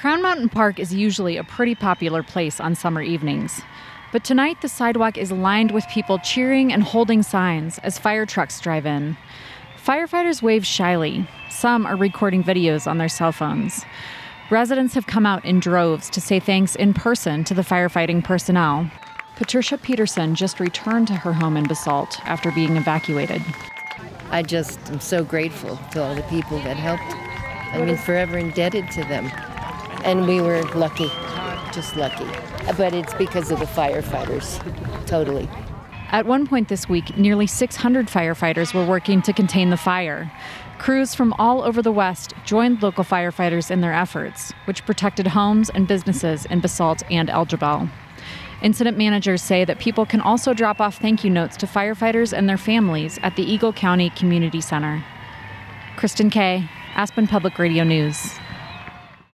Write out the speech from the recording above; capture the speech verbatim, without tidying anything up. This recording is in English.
Crown Mountain Park is usually a pretty popular place on summer evenings. But tonight, the sidewalk is lined with people cheering and holding signs as fire trucks drive in. Firefighters wave shyly. Some are recording videos on their cell phones. Residents have come out in droves to say thanks in person to the firefighting personnel. Patricia Peterson just returned to her home in Basalt after being evacuated. I just am so grateful to all the people that helped. I mean, forever indebted to them. And we were lucky, just lucky. But it's because of the firefighters, totally. At one point this week, nearly six hundred firefighters were working to contain the fire. Crews from all over the West joined local firefighters in their efforts, which protected homes and businesses in Basalt and Elgin. Incident managers say that people can also drop off thank you notes to firefighters and their families at the Eagle County Community Center. Kristen Kay, Aspen Public Radio News.